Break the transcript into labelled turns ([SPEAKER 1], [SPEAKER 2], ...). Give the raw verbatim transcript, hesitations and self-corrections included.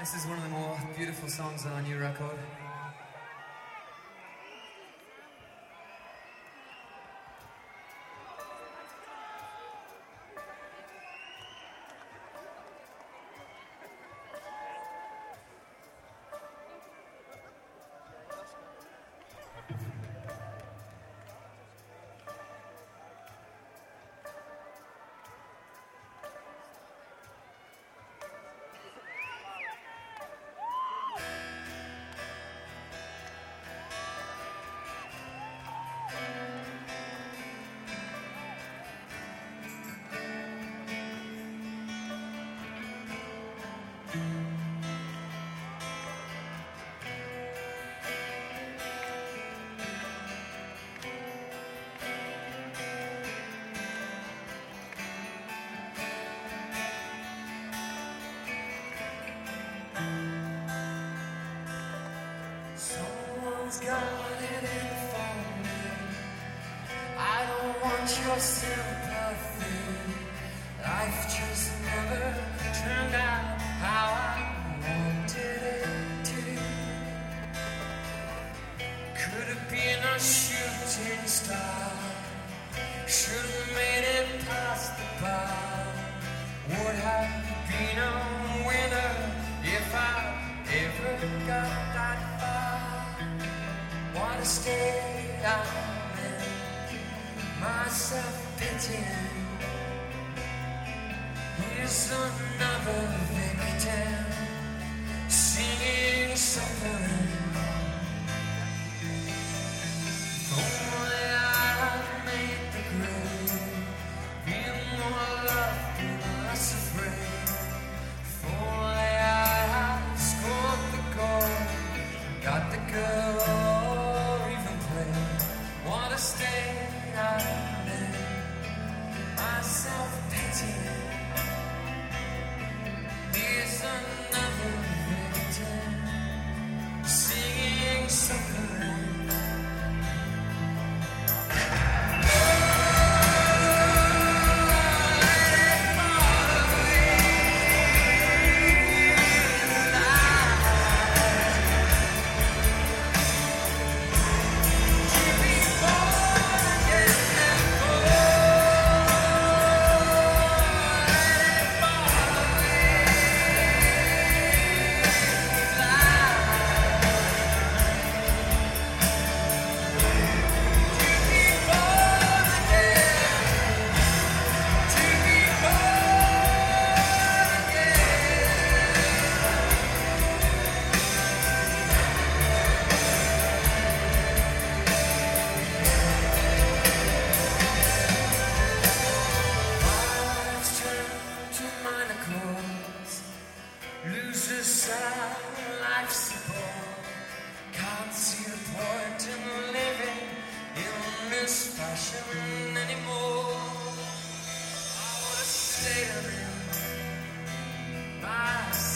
[SPEAKER 1] This is one of the more beautiful songs on our new record. Someone's got it in for me. I don't want your sympathy. Life just never turned out how I wanted it to. Could have been a shooting star. Should have made it past the bar. Would have been a winner if I ever got that far. What a state I'm in, my self-pitying. Here's another victim, singing suffering. If only I had made the grade, feel more loved and less afraid. If only I had scored the goal, got the girl, or even played. What a state I'm in, my self-pitying. Here's another victim, singing suffering. Loses sight of life support. Can't see the point in living in this fashion anymore. I would have stayed in my